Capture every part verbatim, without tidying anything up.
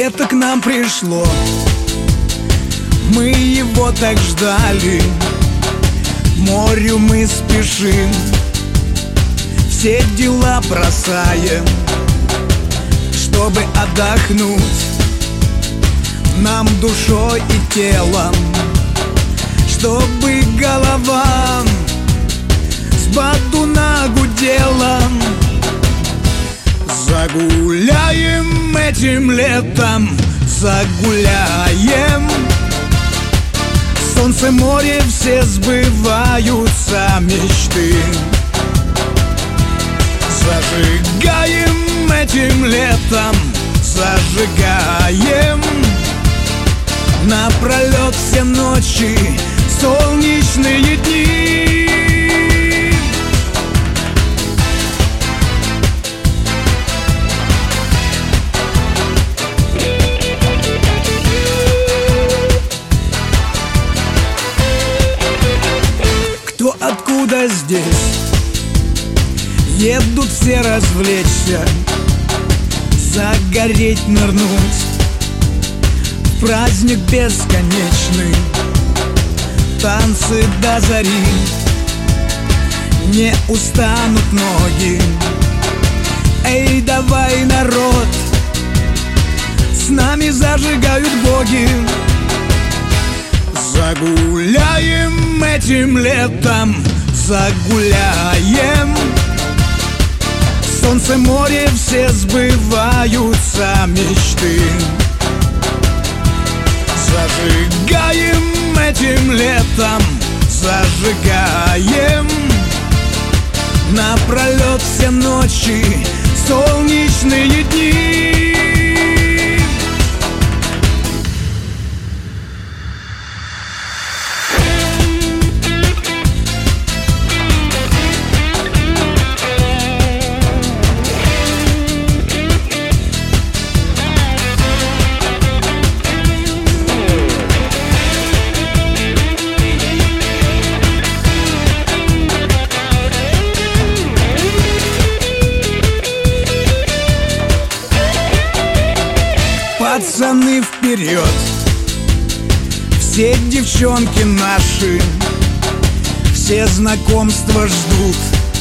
Лето к нам пришло, мы его так ждали. К морю мы спешим, все дела бросаем, чтобы отдохнуть нам душой и телом, чтобы голова с бадуна гудела. Загуляем этим летом, загуляем. Солнце, море, все сбываются мечты. Зажигаем этим летом, зажигаем. Напролет все ночи, солнечные дни. Кто откуда здесь, едут все развлечься, загореть, нырнуть в праздник бесконечный. Танцы до зари, не устанут ноги. Эй, давай, народ, с нами зажигают боги. Загуляем этим летом, загуляем. Солнце, море, все сбываются мечты. Зажигаем этим летом, зажигаем. Напролет все ночи, солнечные дни. Пацаны, вперед! Все девчонки наши, все знакомства ждут.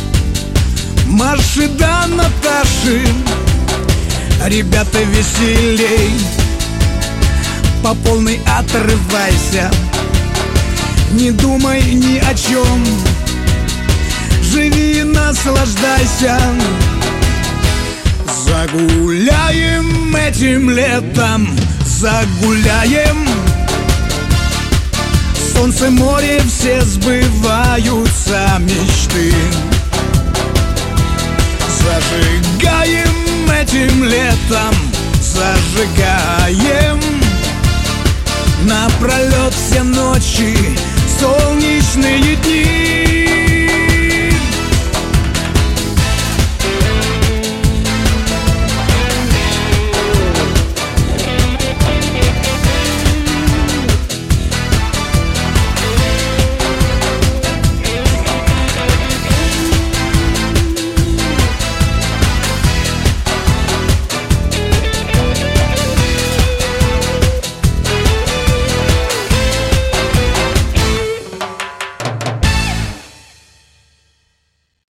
Маши да Наташи, ребята, веселей. По полной отрывайся, не думай ни о чем, живи и наслаждайся. Загуляем этим летом, загуляем. Солнце, море, все сбываются мечты. Зажигаем этим летом, зажигаем. Напролет все ночи, солнечные дни.